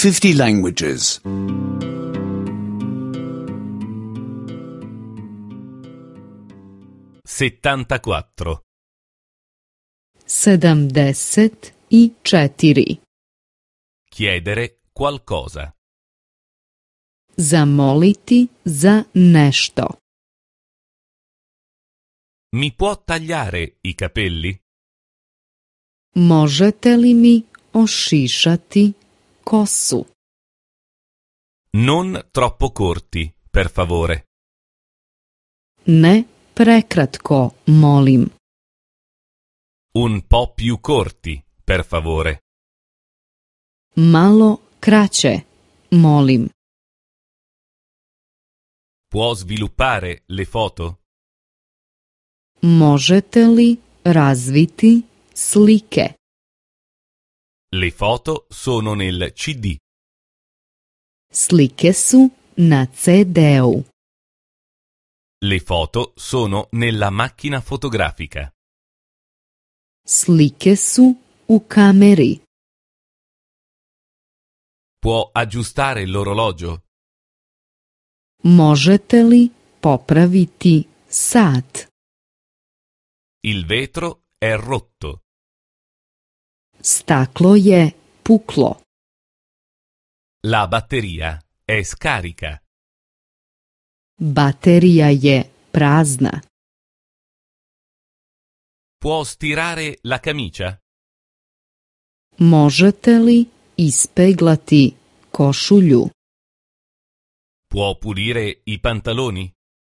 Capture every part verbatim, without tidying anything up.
fifty languages. settantaquattro. sedamdeset i četiri. Chiedere qualcosa. Zamoliti za nešto. Mi può tagliare i capelli? Možete li mi ošišati kosu? Non troppo corti, per favore. Ne prekratko, molim. Un po' più corti, per favore. Malo kraće, molim. Può sviluppare le foto? Možete li razviti slike? Le foto sono nel C D. Slike su na ce de-u. Le foto sono nella macchina fotografica. Slike su u kameri. Può aggiustare l'orologio? Možete li popraviti sat? Il vetro è rotto. Staklo je puklo. La batteria è scarica. Baterija je prazna. Può stirare la camicia? Možete li ispeglati košulju? Può pulire i pantaloni?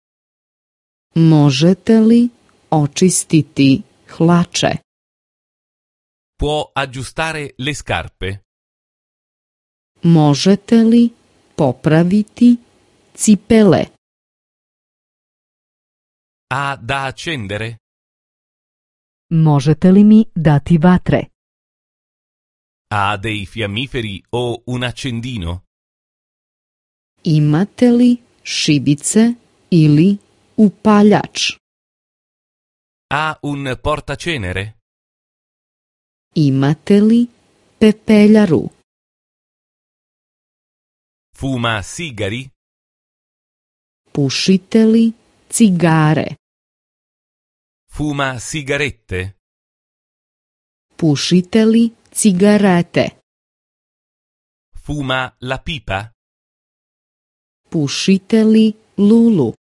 Možete li očistiti hlače? Può aggiustare le scarpe? Možete li popraviti cipele? Ha da accendere? Možete li mi dati vatre? Ha dei fiammiferi o un accendino? Imate li šibice ili upaljač? Ha un portacenere? Imate li pepeljaru? Fuma sigari? Pušite li cigare? Fuma sigarette? Pušite li cigarete? Fuma la pipa? Pušite li lulu?